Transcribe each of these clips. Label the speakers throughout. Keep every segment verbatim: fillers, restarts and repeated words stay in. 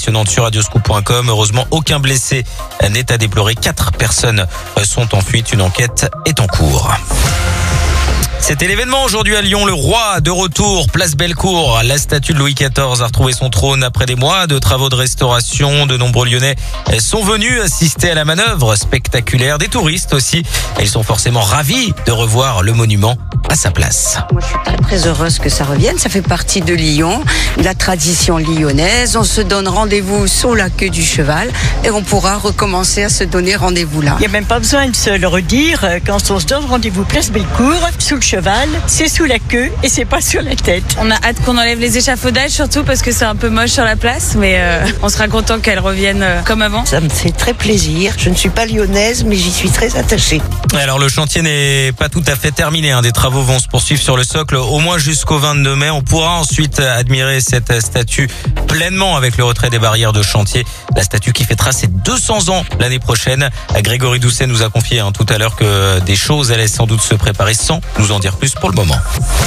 Speaker 1: impressionnante sur radioscoop point com. Heureusement, aucun blessé n'est à déplorer. Quatre personnes sont en fuite. Une enquête est en cours. C'était l'événement aujourd'hui à Lyon, le roi de retour, place Bellecour. La statue de Louis quatorze a retrouvé son trône après des mois de travaux de restauration. De nombreux Lyonnais sont venus assister à la manœuvre spectaculaire. Des touristes aussi. Ils sont forcément ravis de revoir le monument à sa place.
Speaker 2: Moi, je suis très très heureuse que ça revienne. Ça fait partie de Lyon, de la tradition lyonnaise. On se donne rendez-vous sous la queue du cheval et on pourra recommencer à se donner rendez-vous là.
Speaker 3: Il n'y a même pas besoin de se le redire. Quand on se donne rendez-vous place Bellecour, sous le cheval, c'est sous la queue et c'est pas sur la tête.
Speaker 4: On a hâte qu'on enlève les échafaudages, surtout parce que c'est un peu moche sur la place, mais euh, on sera content qu'elle revienne euh, comme avant.
Speaker 5: Ça me fait très plaisir. Je ne suis pas lyonnaise, mais j'y suis très attachée.
Speaker 1: Alors le chantier n'est pas tout à fait terminé. Hein. Des travaux vont se poursuivre sur le socle au moins jusqu'au vingt-deux mai. On pourra ensuite admirer cette statue pleinement avec le retrait des barrières de chantier. La statue qui fêtera ses deux cents ans l'année prochaine. Grégory Doucet nous a confié hein, tout à l'heure que des choses allaient sans doute se préparer sans nous en dire plus pour le moment.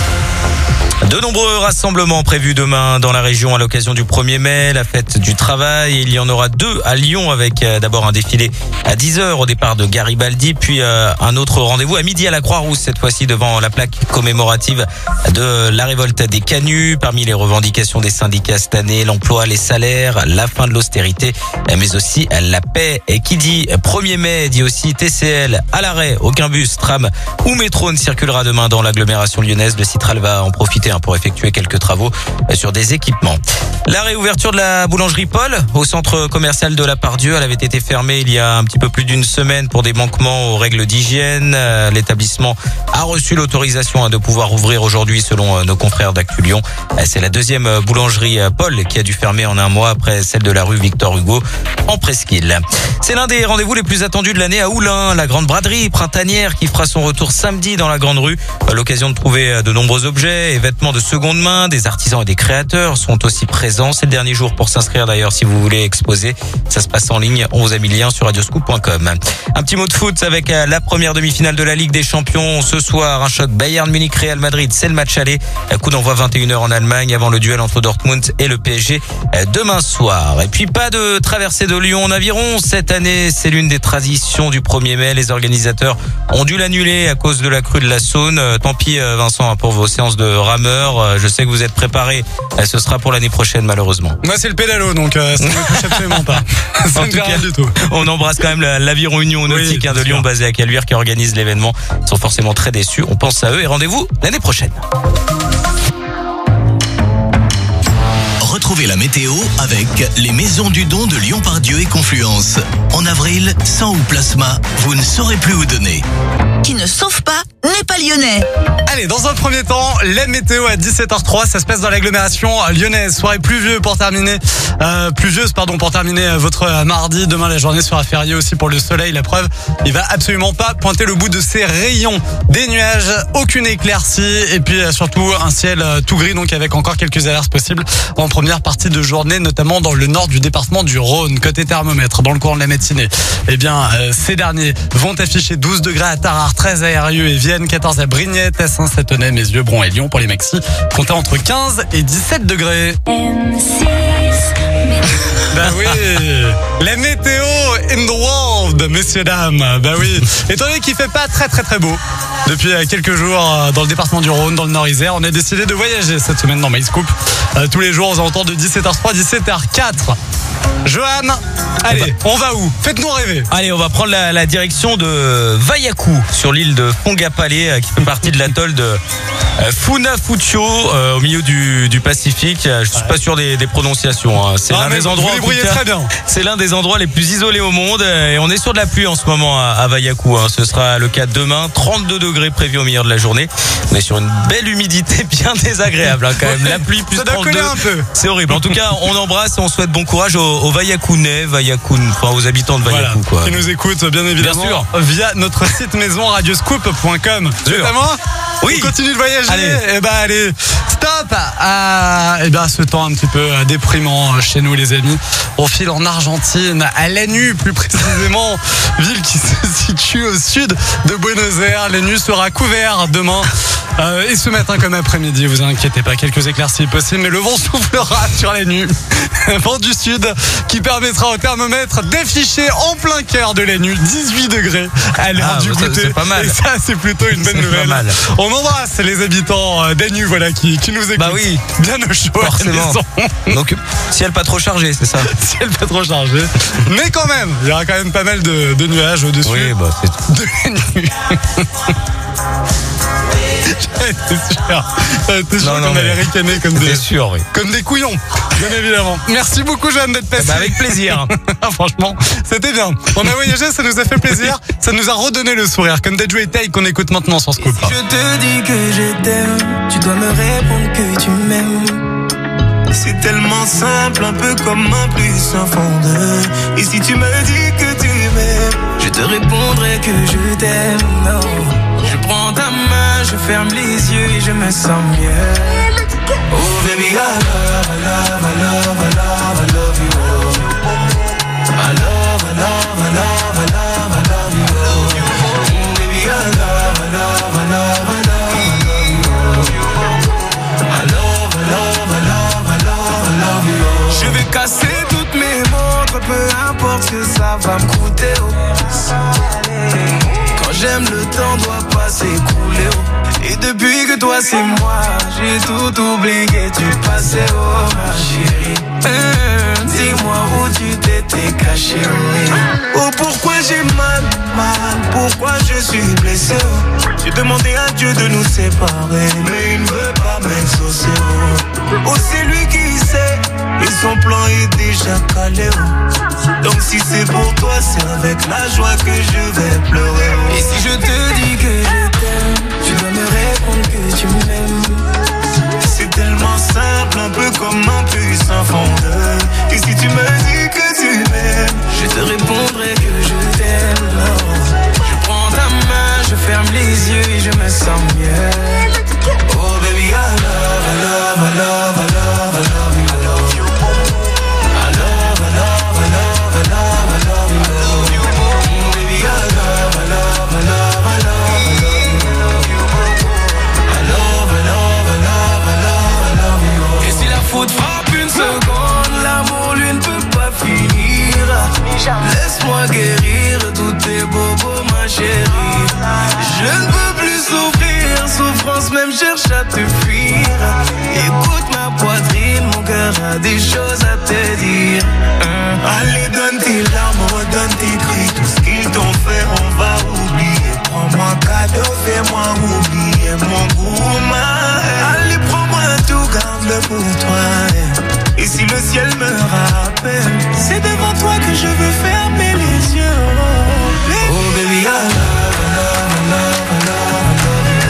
Speaker 1: De nombreux rassemblements prévus demain dans la région à l'occasion du premier mai, la fête du travail. Il y en aura deux à Lyon avec euh, d'abord un défilé à dix heures au départ de Garibaldi, puis euh, un autre rendez-vous à midi à la Croix-Rousse, cette fois-ci devant la plaque commémorative de la révolte des Canuts. Parmi les revendications des syndicats cette année, l'emploi, les salaires, la fin de l'austérité, mais aussi la paix. Et qui dit premier mai dit aussi T C L à l'arrêt. Aucun bus, tram ou métro ne circulera demain dans l'agglomération lyonnaise. Le Citral va en profiter pour effectuer quelques travaux sur des équipements. La réouverture de la boulangerie Paul au centre commercial de la Pardieu, elle avait été fermée il y a un petit peu plus d'une semaine pour des manquements aux règles d'hygiène. L'établissement a reçu l'autorisation de pouvoir ouvrir aujourd'hui selon nos confrères d'Actu Lyon. C'est la deuxième boulangerie Paul qui a dû fermer en un mois après celle de la rue Victor Hugo en Presqu'île. C'est l'un des rendez-vous les plus attendus de l'année à Oulin, la grande braderie printanière qui fera son retour samedi dans la grande rue. L'occasion de trouver de nombreux objets et vêtements de seconde main. Des artisans et des créateurs sont aussi présents. C'est le dernier jour pour s'inscrire d'ailleurs si vous voulez exposer. Ça se passe en ligne. On vous a mis le lien sur radioscoop point com. Un petit mot de foot avec la première demi-finale de la Ligue des Champions. Ce soir, un choc Bayern Munich-Real Madrid. C'est le match aller. Coup d'envoi vingt et une heures en Allemagne avant le duel entre Dortmund et le P S G demain soir. Et puis pas de traversée de Lyon en aviron. Cette année, c'est l'une des traditions du premier mai. Les organisateurs ont dû l'annuler à cause de la crue de la Saône. Tant pis Vincent pour vos séances de rameur. Je sais que vous êtes préparés. Ce sera pour l'année prochaine malheureusement.
Speaker 6: Moi c'est le pédalo donc euh, ça ne me touche absolument pas. Ça
Speaker 1: en tout cas, du tout. On embrasse quand même l'Aviron Union Nautique oui, hein, de Lyon basé à Caluire qui organise l'événement. Ils sont forcément très déçus. On pense à eux et rendez-vous l'année prochaine.
Speaker 7: Retrouvez la météo avec les maisons du don de Lyon-Pardieu et Confluence. En avril, sang ou plasma, vous ne saurez plus où donner.
Speaker 8: Qui ne sauve pas n'est pas lyonnais.
Speaker 6: Allez, dans un premier temps, la météo à dix-sept heures zéro trois, ça se passe dans l'agglomération lyonnaise. Soirée pluvieuse pour terminer, euh, pluvieuse pardon pour terminer votre mardi. Demain la journée sera fériée aussi pour le soleil. La preuve, il va absolument pas pointer le bout de ses rayons. Des nuages, aucune éclaircie et puis surtout un ciel tout gris donc avec encore quelques averses possibles en première partie de journée, notamment dans le nord du département du Rhône. Côté thermomètre, dans le courant de la matinée, eh bien euh, ces derniers vont afficher douze degrés à Tarare, treize à Eyrieux et Vienne, quatorze à Brignais, Tessin, Sathonay, Mézieux, Bron et Lyon pour les maxis. Comptez entre quinze et dix-sept degrés. Bah oui, la météo in the world, messieurs, dames. Bah oui, étant donné qu'il fait pas très très très beau depuis quelques jours dans le département du Rhône, dans le Nord-Isère, on a décidé de voyager cette semaine dans MyScoop. Euh, tous les jours aux alentours de dix-sept heures zéro trois, dix-sept heures zéro quatre. Johan, allez, on va où? Faites-nous rêver.
Speaker 1: Allez, on va prendre la, la direction de Vaiaku, sur l'île de Fongapale, qui fait partie de l'atoll de euh, Funafuti, euh, au milieu du, du Pacifique. Je suis pas sûr des, des prononciations. Hein. C'est l'un des endroits.
Speaker 6: Vous débrouillez très bien.
Speaker 1: C'est l'un des endroits les plus isolés au monde. Et on est sur de la pluie en ce moment à, à Vaiaku. Hein. Ce sera le cas demain. trente-deux degrés prévus au milieu de la journée. On est sur une belle humidité bien désagréable, hein, quand même. La pluie plus
Speaker 6: ça doit
Speaker 1: trente-deux.
Speaker 6: coller un peu.
Speaker 1: C'est horrible. En tout cas, on embrasse et on souhaite bon courage aux, aux Vaiakunais, Vaiakun, enfin aux habitants de Vaiaku,
Speaker 6: voilà,
Speaker 1: quoi.
Speaker 6: qui nous écoutent bien évidemment
Speaker 1: bien sûr.
Speaker 6: via notre site maison radioscoop point com. C'est à moi.
Speaker 1: Oui.
Speaker 6: On continue de voyager.
Speaker 1: Allez.
Speaker 6: Et ben allez, stop à et ben ce temps un petit peu déprimant chez nous les amis. On file en Argentine, à Lanús plus précisément, ville qui se situe au sud de Buenos Aires. Lanús sera couvert demain. Euh, et ce matin comme après-midi, vous inquiétez pas, quelques éclaircies possibles, mais le vent soufflera sur Lanús. Vent du sud qui permettra au thermomètre d'afficher en plein cœur de Lanús dix-huit degrés à l'heure
Speaker 1: Ah,
Speaker 6: du
Speaker 1: bah ça,
Speaker 6: goûter.
Speaker 1: c'est pas mal.
Speaker 6: Et ça, c'est plutôt une bonne
Speaker 1: C'est
Speaker 6: nouvelle.
Speaker 1: pas mal.
Speaker 6: On embrasse les habitants d'Lanús, voilà, qui, qui nous écoutent.
Speaker 1: Bah oui.
Speaker 6: Bien au chaud. à la
Speaker 1: Forcément.
Speaker 6: maison.
Speaker 1: Donc, ciel pas trop chargé, c'est ça?
Speaker 6: Ciel pas trop chargé. Mais quand même, il y aura quand même pas mal de, de nuages au-dessus
Speaker 1: Oui, bah c'est tout.
Speaker 6: de Lanús. T'es sûr, t'es sûr
Speaker 1: Non, non,
Speaker 6: qu'on allait
Speaker 1: mais-
Speaker 6: ricaner comme des,
Speaker 1: C'est sûr, oui.
Speaker 6: comme des couillons, bien évidemment. Merci beaucoup, Jeanne, d'être passé.
Speaker 1: Bah, avec plaisir.
Speaker 6: Franchement, c'était bien. On a voyagé, ça nous a fait plaisir. Ça nous a redonné le sourire. Comme Dejo et Tay qu'on écoute maintenant sur Scoop.
Speaker 9: Je te dis que je t'aime, tu dois me répondre que tu m'aimes. C'est tellement simple, un peu comme un plus un fond de. Et si tu me dis que tu m'aimes, je te répondrai que je t'aime. Oh. Je prends ta main, je ferme les yeux et je me sens mieux. Oh baby, I love, I love, I love, I love, I love you. Oh. I love, I love, I love, I love, I love you. Oh. Baby, I love, I love, I love, I love, I love you. Oh. I love, I love, I love, I love, I love you. Oh. Je vais casser toutes mes montres, peu importe ce que ça va me coûter. Oh. Quand j'aime, le temps doit pas s'écouler. Oh. Et depuis que toi c'est moi, j'ai tout oublié, tu passais, oh ma chérie. Euh, dis-moi où tu t'étais caché, oui. Oh pourquoi j'ai mal, mal, pourquoi je suis blessé, oh. J'ai demandé à Dieu de nous séparer, mais il ne veut pas m'exaucer, oh. Oh c'est lui qui sait, et son plan est déjà calé, oh. Donc si c'est pour toi, c'est avec la joie que je vais pleurer, oh. Et si je te dis que je t'aime, tu dois me répondre que tu m'aimes. C'est tellement simple, un peu comme un puissant fondeur. Et si tu me dis que tu m'aimes, je te répondrai que je t'aime. Oh. Je prends ta main, je ferme les yeux et je me sens mieux. Oh baby, I love, I love, I love, I love, I love you. I love you. I love, I love, I love, I love, I love you. Oh baby, I love, I love, I love, I love, I love you. Et si la faute frappe une seconde, l'amour lui ne peut pas finir. Laisse-moi guérir tous tes bobos, ma chérie. Je ne peux plus souffrir, souffrance même cherche à te fuir. Écoute ma poitrine, mon cœur a des choses à te dire. Allez, donne tes larmes, redonne tes cris. Tout ce qu'ils t'ont fait, on va oublier. Prends-moi cadeau, fais-moi oublier mon goût, ma. Allez, prends-moi tout, garde-le pour toi. Et si le ciel me rappelle, c'est devant toi que je veux fermer les yeux. Oh baby, oh, baby I love, I love, I love, I love, I love you.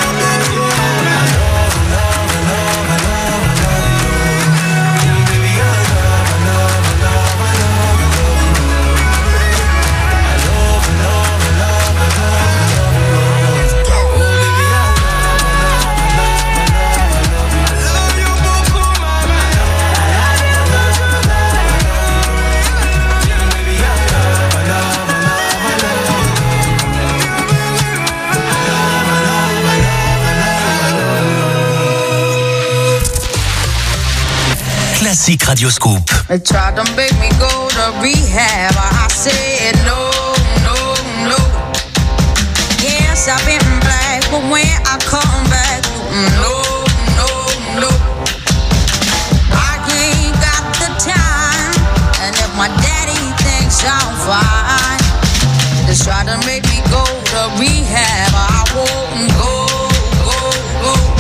Speaker 7: Classique Radio Scoop.
Speaker 10: They tried to make me go to rehab. I said no, no, no. Yes, I've been black, but when I come back, no, no, no. I ain't got the time, and if my daddy thinks I'm fine, they try to make me go to rehab. I won't go, go, go.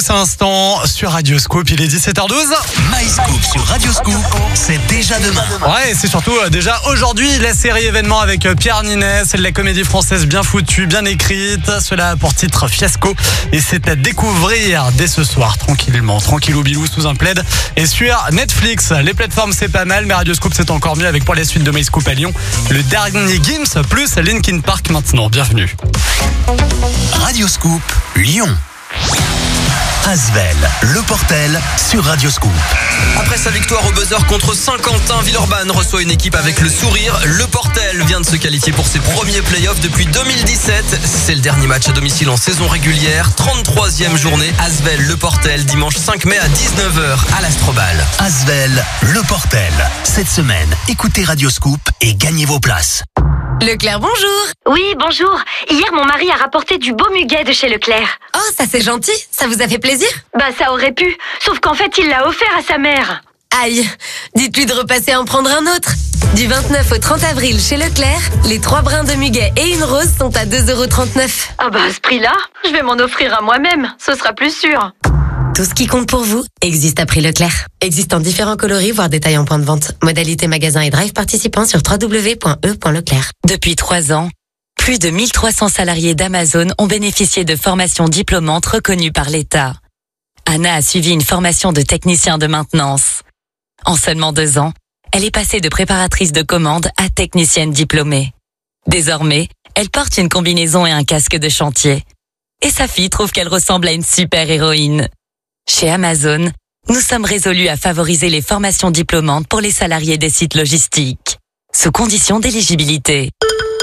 Speaker 6: à l'instant sur Radio Scoop. Il est dix-sept heures douze.
Speaker 7: MyScoop sur Radio Scoop, c'est déjà demain.
Speaker 6: Ouais, c'est surtout euh, déjà aujourd'hui la série événement avec euh, Pierre Ninet. C'est de la comédie française bien foutue, bien écrite. Cela a pour titre Fiasco. Et c'est à découvrir dès ce soir, tranquillement, tranquillou bilou sous un plaid. Et sur Netflix, les plateformes c'est pas mal, mais Radio Scoop c'est encore mieux avec pour la suite de MyScoop à Lyon. Le dernier Gims plus Linkin Park maintenant. Bienvenue.
Speaker 7: Radio Scoop, Lyon. Asvel, Le Portel sur Radio Scoop.
Speaker 11: Après sa victoire au buzzer contre Saint-Quentin, Villeurbanne reçoit une équipe avec le sourire. Le Portel vient de se qualifier pour ses premiers playoffs depuis deux mille dix-sept. C'est le dernier match à domicile en saison régulière. trente-troisième journée, Asvel, Le Portel, dimanche cinq mai à dix-neuf heures à l'Astrobal.
Speaker 7: Asvel, Le Portel. Cette semaine, écoutez Radio Scoop et gagnez vos places.
Speaker 12: Leclerc, bonjour.
Speaker 13: Oui, bonjour. Hier, mon mari a rapporté du beau muguet de chez Leclerc.
Speaker 12: Oh, ça c'est gentil. Ça vous a fait plaisir?
Speaker 13: Bah, ça aurait pu. Sauf qu'en fait, il l'a offert à sa mère.
Speaker 12: Aïe. Dites-lui de repasser en prendre un autre. Du vingt-neuf au trente avril chez Leclerc, les trois brins de muguet et une rose sont à deux euros trente-neuf.
Speaker 13: Ah bah, à ce prix-là, je vais m'en offrir à moi-même. Ce sera plus sûr.
Speaker 12: Tout ce qui compte pour vous existe à prix Leclerc. Existe en différents coloris, voire détails en point de vente. Modalité magasin et drive participants sur w w w point e point leclerc.
Speaker 14: Depuis trois ans, plus de mille trois cents salariés d'Amazon ont bénéficié de formations diplômantes reconnues par l'État. Anna a suivi une formation de technicien de maintenance. En seulement deux ans, elle est passée de préparatrice de commande à technicienne diplômée. Désormais, elle porte une combinaison et un casque de chantier. Et sa fille trouve qu'elle ressemble à une super-héroïne. Chez Amazon, nous sommes résolus à favoriser les formations diplômantes pour les salariés des sites logistiques, sous condition d'éligibilité.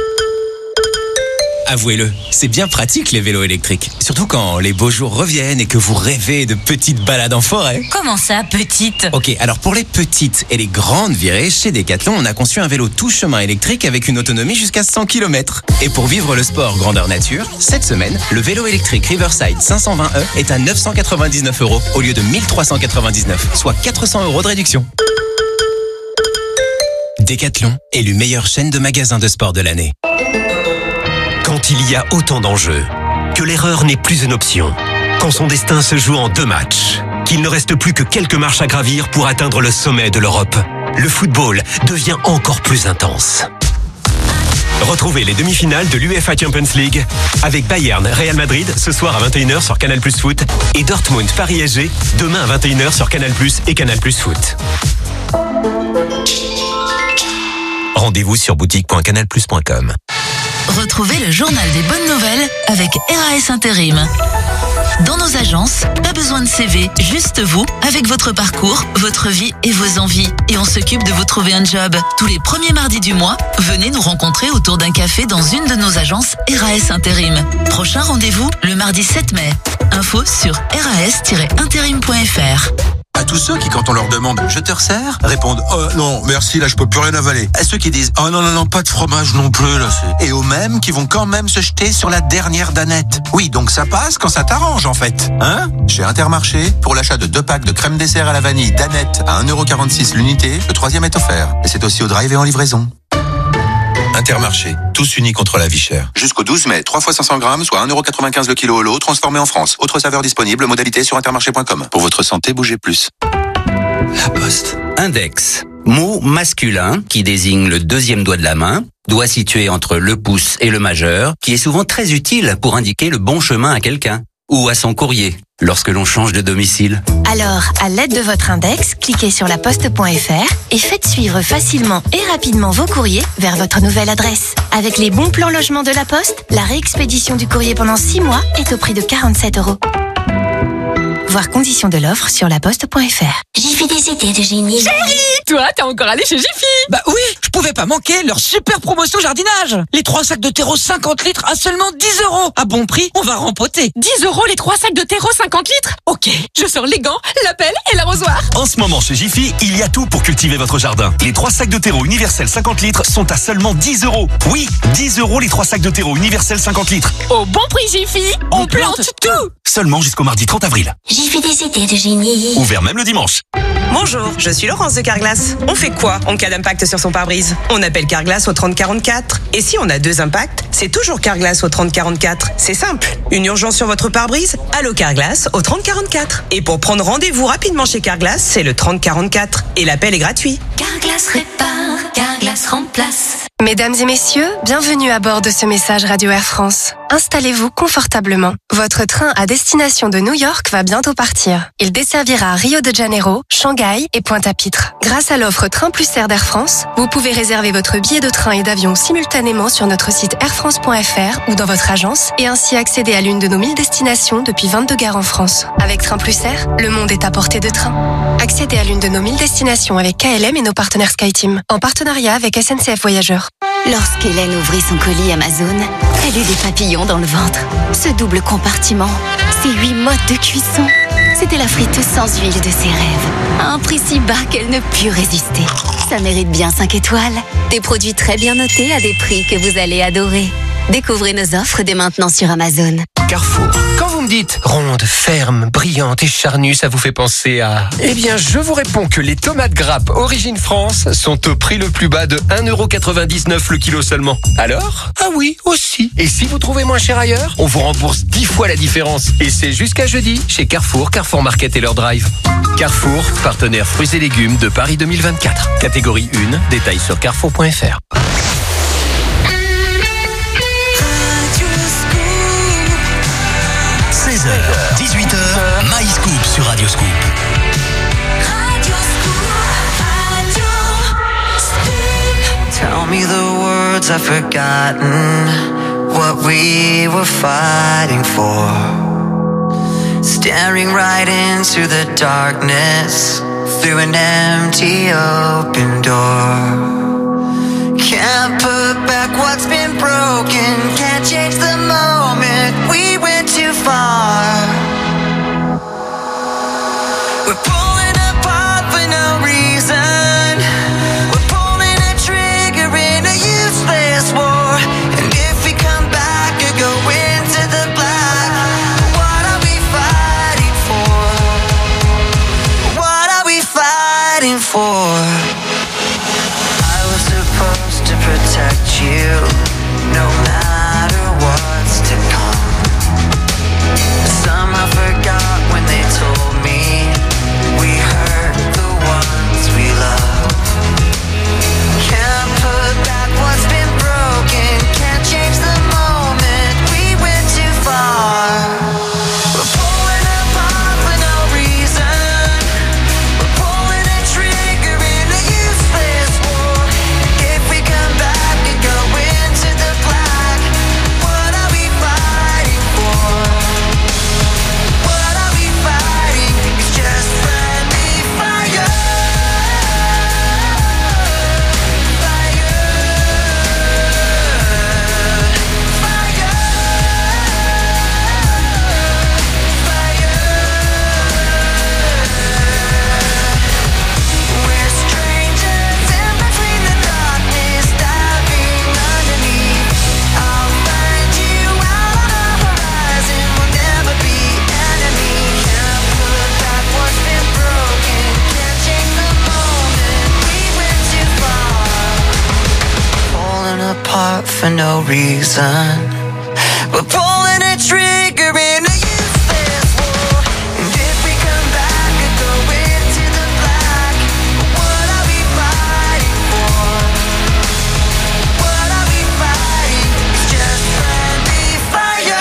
Speaker 15: Avouez-le, c'est bien pratique les vélos électriques. Surtout quand les beaux jours reviennent et que vous rêvez de petites balades en forêt.
Speaker 8: Comment ça, petite?
Speaker 15: Ok, alors pour les petites et les grandes virées, chez Decathlon, on a conçu un vélo tout chemin électrique avec une autonomie jusqu'à cent kilomètres. Et pour vivre le sport grandeur nature, cette semaine, le vélo électrique Riverside cinq cent vingt E est à neuf cent quatre-vingt-dix-neuf euros au lieu de mille trois cent quatre-vingt-dix-neuf, soit quatre cents euros de réduction. Decathlon, élu meilleure chaîne de magasins de sport de l'année.
Speaker 16: Quand il y a autant d'enjeux, que l'erreur n'est plus une option, quand son destin se joue en deux matchs, qu'il ne reste plus que quelques marches à gravir pour atteindre le sommet de l'Europe, le football devient encore plus intense. Retrouvez les demi-finales de l'UEFA Champions League avec Bayern Real Madrid ce soir à vingt et une heures sur Canal Plus Foot et Dortmund Paris S G demain à vingt et une heures sur Canal Plus et Canal Plus Foot. Rendez-vous sur boutique point canal plus point com.
Speaker 8: Retrouvez le journal des bonnes nouvelles avec R A S Intérim. Dans nos agences, pas besoin de C V, juste vous, avec votre parcours, votre vie et vos envies. Et on s'occupe de vous trouver un job. Tous les premiers mardis du mois, venez nous rencontrer autour d'un café dans une de nos agences R A S Intérim. Prochain rendez-vous, le mardi sept mai. Info sur r a s tiret intérim point f r.
Speaker 17: À tous ceux qui, quand on leur demande « je te resserre ?» répondent « oh non, merci, là je peux plus rien avaler ». À ceux qui disent « oh non, non, non, pas de fromage non plus, là c'est... » Et aux mêmes qui vont quand même se jeter sur la dernière danette. Oui, donc ça passe quand ça t'arrange en fait. Hein ? Chez Intermarché, pour l'achat de deux packs de crème dessert à la vanille danette à un euro quarante-six l'unité, le troisième est offert. Et c'est aussi au drive et en livraison. Intermarché, tous unis contre la vie chère. Jusqu'au douze mai, trois fois cinq cents grammes, soit un euro quatre-vingt-quinze le kilo au lot, transformé en France. Autre saveur disponible, modalité sur intermarché point com. Pour votre santé, bougez plus.
Speaker 18: La Poste. Index. Mot masculin qui désigne le deuxième doigt de la main, doigt situé entre le pouce et le majeur, qui est souvent très utile pour indiquer le bon chemin à quelqu'un ou à son courrier lorsque l'on change de domicile.
Speaker 19: Alors, à l'aide de votre index, cliquez sur la poste point f r et faites suivre facilement et rapidement vos courriers vers votre nouvelle adresse. Avec les bons plans logement de la Poste, la réexpédition du courrier pendant six mois est au prix de quarante-sept euros. Voir conditions de l'offre sur la poste point f r.
Speaker 20: Jiffy des idées de génie.
Speaker 21: Chérie, toi, t'es encore allé chez Jiffy?
Speaker 22: Bah oui, je pouvais pas manquer leur super promotion jardinage. Les trois sacs de terreau cinquante litres à seulement dix euros. À bon prix, on va rempoter.
Speaker 21: dix euros les trois sacs de terreau cinquante litres? Ok, je sors les gants, la pelle et l'arrosoir.
Speaker 16: En ce moment chez Jiffy, il y a tout pour cultiver votre jardin. Les trois sacs de terreau universels cinquante litres sont à seulement dix euros. Oui, dix euros les trois sacs de terreau universels cinquante litres.
Speaker 21: Au bon prix Jiffy, on, on plante, plante tout.
Speaker 16: Seulement jusqu'au mardi trente avril.
Speaker 20: Jiffy.
Speaker 2: il fait des idées de génie.
Speaker 20: Ouvert même le dimanche.
Speaker 23: Bonjour, je suis Laurence de Carglass. On fait quoi en cas d'impact sur son pare-brise? On appelle Carglass au trente quarante-quatre. Et si on a deux impacts, c'est toujours Carglass au trente quarante-quatre. C'est simple. Une urgence sur votre pare-brise? Allô Carglass au trente quarante-quatre. Et pour prendre rendez-vous rapidement chez Carglass, c'est le trente quarante-quatre. Et l'appel est gratuit.
Speaker 2: Carglass répare, Carglass remplace.
Speaker 24: Mesdames et messieurs, bienvenue à bord de ce message Radio Air France. Installez-vous confortablement. Votre train à destination de New York va bientôt partir. Il desservira Rio de Janeiro, Shanghai et Pointe-à-Pitre. Grâce à l'offre Train Plus Air d'Air France, vous pouvez réserver votre billet de train et d'avion simultanément sur notre site air france point f r ou dans votre agence et ainsi accéder à l'une de nos mille destinations depuis vingt-deux gares en France. Avec Train Plus Air, le monde est à portée de train. Accédez à l'une de nos mille destinations avec K L M et nos partenaires SkyTeam, en partenariat avec S N C F Voyageurs.
Speaker 2: Lorsqu'Hélène ouvrit son colis Amazon, elle eut des papillons dans le ventre. Ce double compartiment, ces huit modes de cuisson, c'était la friteuse sans huile de ses rêves. À un prix si bas qu'elle ne put résister. Ça mérite bien cinq étoiles. Des produits très bien notés à des prix que vous allez adorer. Découvrez nos offres dès maintenant sur Amazon.
Speaker 25: Carrefour. Quand vous me dites ronde, ferme, brillante et charnue, ça vous fait penser à... Eh bien, je vous réponds que les tomates grappes Origine France sont au prix le plus bas de un euro quatre-vingt-dix-neuf le kilo seulement. Alors? Ah oui, aussi. Et si vous trouvez moins cher ailleurs, on vous rembourse dix fois la différence. Et c'est jusqu'à jeudi chez Carrefour, Carrefour Market et leur drive. Carrefour, partenaire fruits et légumes de Paris deux mille vingt-quatre. Catégorie un, détails sur carrefour point f r.
Speaker 7: seize heures, dix-huit heures, My Scoop sur Radio Scoop.
Speaker 26: Tell me the words I've forgotten, what we were fighting for. Staring right into the darkness, through an empty open door. Can't put back what's been broken, can't change the moment, we went too far. We're pulling apart for no reason, we're pulling a trigger in a useless war. And if we come back or go into the black, what are we fighting for? What are we fighting for? I was supposed to protect you, no matter what's to come. Somehow forgot when they told me we hurt the ones we love. Can't put back what's been broken, can't change the moment, we went too far. We're pulling apart for no reason, we're pulling a trigger in a useless war. If we come back and go into the black, what are we fighting for? What are we fighting? It's just friendly fire. We're strangers in between the darkness, diving underneath. I'll find you out on the horizon, we'll never be enemies. Can't put back what's been broken, can't change the moment, we went too far. Falling apart for no reason, we're pulling a trigger in a useless war. And if we come back and go into the black, what are we fighting for? What are we fighting? It's just friendly fire.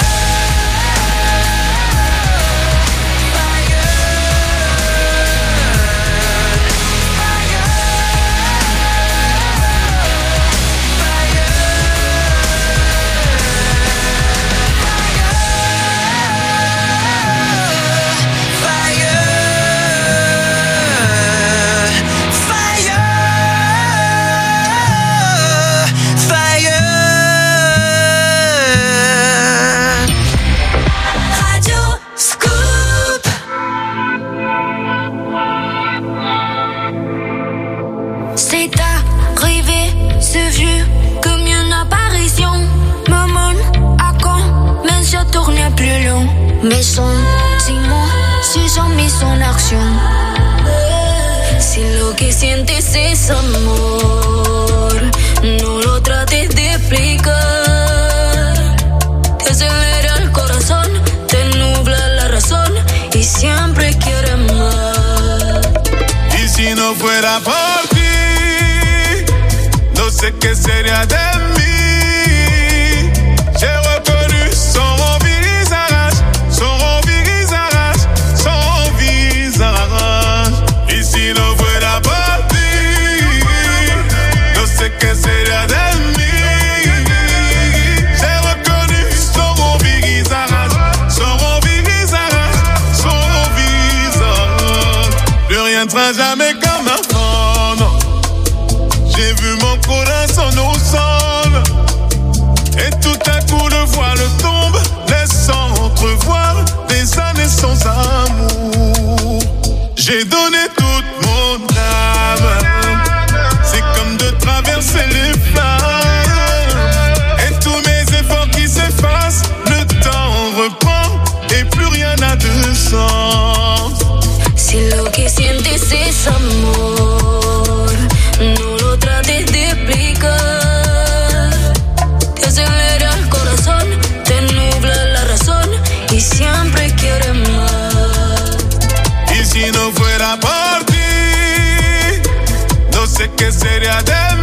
Speaker 26: Radio Scoop.
Speaker 2: C'est arrivé, c'est vu comme une apparition. Maman, à quand, mais je tournais plus long. Mes sentiments, si
Speaker 1: son mis en acción. Si lo que sientes es amor, no lo trates de explicar. Te acelera el corazón, te nubla la razón y siempre quieres más.
Speaker 3: Y si no fuera por ti, no sé qué sería de mí. J'ai reconnu son visage, son visage, son visage. Y si no fuera por ti, no sé qué sería de mí. J'ai reconnu son visage, son visage, son visage. Plus rien ne sera jamais comme avant, non. J'ai vu mon corazon au sol. Et tout à coup le voile tombe, laissant entrevoir des années sans amour. J'ai donné toute mon âme, c'est comme de traverser les flammes. Et tous mes efforts qui s'effacent, le temps reprend et plus rien n'a de sens.
Speaker 1: Si lo que sientes es amor, no lo trates de explicar. Te acelera el corazón, te nubla la razón y siempre quieres más.
Speaker 3: Y si no fuera por ti, no sé qué sería de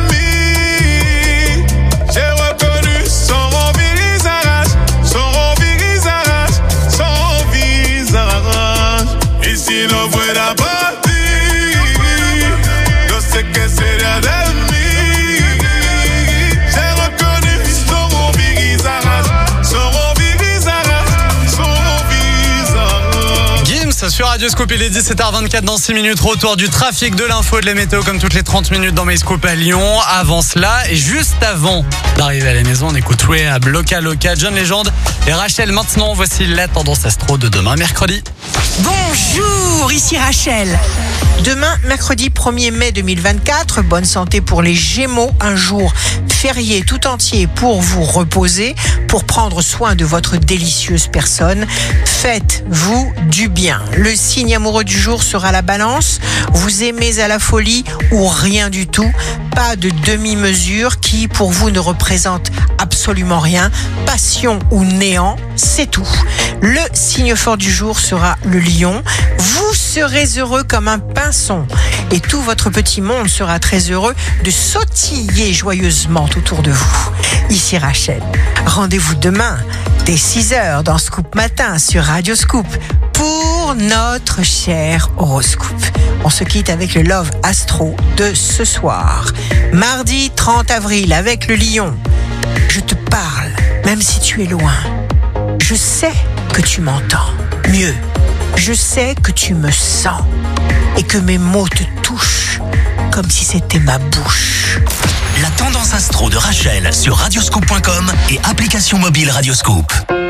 Speaker 3: mí. J'ai reconnu son visage, son visage, son visage. Y si no fuera por ti, no sé qué sería de mí. J'ai reconnu son visage, son visage, son visage.
Speaker 6: Gims sur Radio Scoop, il est dix-sept heures vingt-quatre dans six minutes. Retour du trafic, de l'info et de la météo comme toutes les trente minutes dans My Scoop à Lyon. Avant cela et juste avant d'arriver à la maison, on écoute à Bloca Loca, John Legend et Rachel. Maintenant, voici la tendance astro de demain mercredi.
Speaker 4: Bonjour, ici Rachel. Demain, mercredi premier mai deux mille vingt-quatre, bonne santé pour les Gémeaux, un jour férié tout entier pour vous reposer, pour prendre soin de votre délicieuse personne. Faites-vous du bien. Le signe amoureux du jour sera la Balance. Vous aimez à la folie ou rien du tout. Pas de demi-mesure qui, pour vous, ne représente absolument rien. Passion ou néant, c'est tout. Le signe fort du jour sera le Lion. Vous serez heureux comme un pinson et tout votre petit monde sera très heureux de sautiller joyeusement autour de vous. Ici Rachel. Rendez-vous demain dès six heures dans Scoop Matin sur Radio Scoop pour notre cher horoscope. On se quitte avec le Love Astro de ce soir. Mardi trente avril avec le Lion. Je te parle, même si tu es loin. Je sais que tu m'entends. Mieux, je sais que tu me sens et que mes mots te touchent comme si c'était ma bouche.
Speaker 7: La tendance astro de Rachel sur radioscoop point com et application mobile Radioscoop.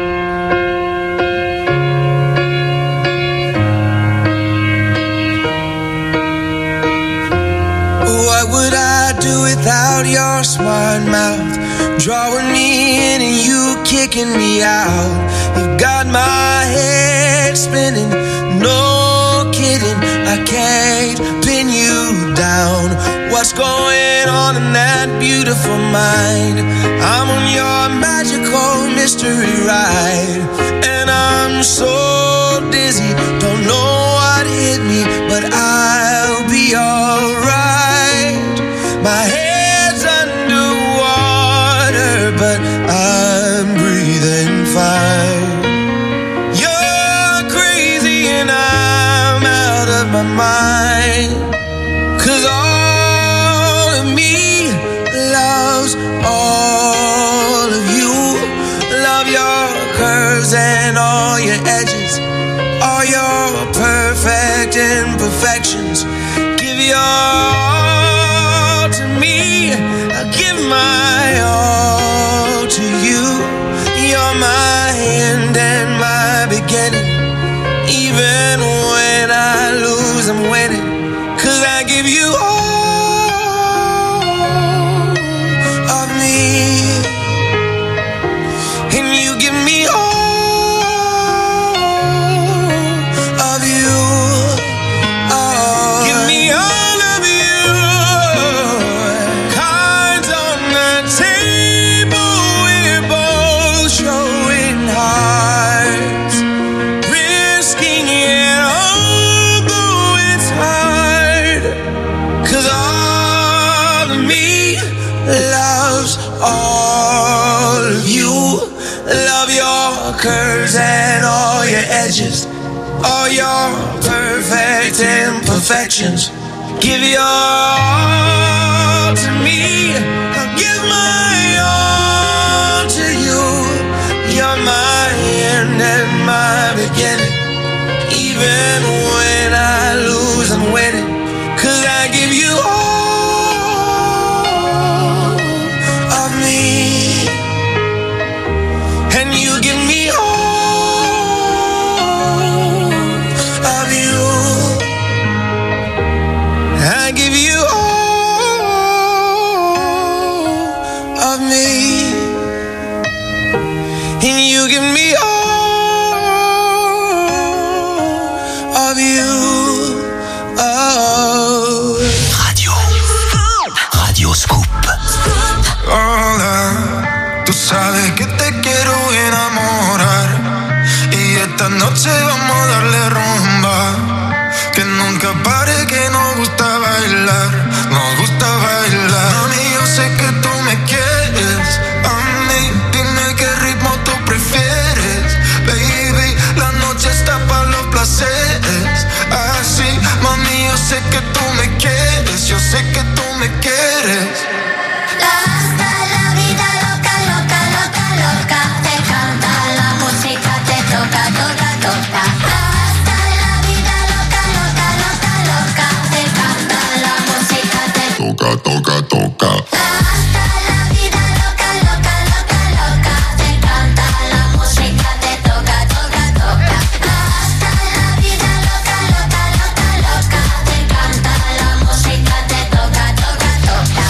Speaker 5: What would I do without your smart mouth? Drawing me in and you kicking me out. You've got my head spinning, no kidding. I can't pin you down. What's going on in that beautiful mind? I'm on your magical mystery ride, and I'm so dizzy, don't know what hit me, but I'll be alright. My head's underwater, but I'm breathing fine. You're crazy and I'm out of my mind, 'cause all of me loves all of you. Love your curves and all your edges, all your perfect imperfections. Give your all to me, I'll give my all to you. You're my end and my beginning. Even when I lose, I'm winning, 'cause I give you all of me, and you give me all of you. edges, all your perfect imperfections. Give your all to me, I'll give my all to you. You're my end and my beginning. Even when I lose, I'm winning. Cause I give you all of me, and you give me all of you. I give you all of me, and you give me all of you. Oh.
Speaker 7: Radio. Radio Scoop.
Speaker 5: Hola, tú sabes que te quiero enamorar y esta noche vamos a darle rumba, que nunca pare, que nos gusta bailar, nos gusta bailar. Mami, yo sé que tú me quieres, a mí dime qué ritmo tú prefieres, baby, la noche está para los placeres, así, mami, yo sé que tú me quieres, yo sé que tú me quieres.
Speaker 26: Hasta la vida loca, loca, loca, loca, te canta la música, te toca, toca, toca. Hasta la vida loca, loca, loca, loca, te canta la música, te
Speaker 3: toca, toca, toca.
Speaker 26: Hasta la vida loca, loca, loca, loca, te canta la música, te toca, toca, toca. Hasta la vida loca, loca, loca, loca, te canta la música, te toca, toca, toca.